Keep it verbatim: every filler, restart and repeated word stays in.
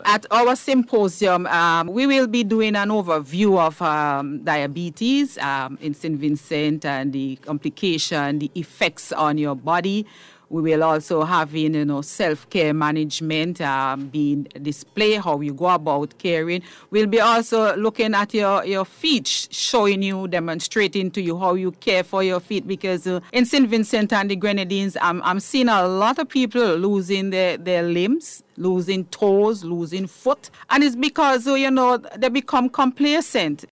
At our symposium, um, we will be doing an overview of um, diabetes um, in Saint Vincent and the complication, the effects on your body. We will also have in, you know, self-care management um, being display, how you go about caring. We'll be also looking at your, your feet, showing you, demonstrating to you how you care for your feet, because uh, in Saint Vincent and the Grenadines, I'm, I'm seeing a lot of people losing their, their limbs, losing toes, losing foot. And it's because, uh, you know, they become complacent.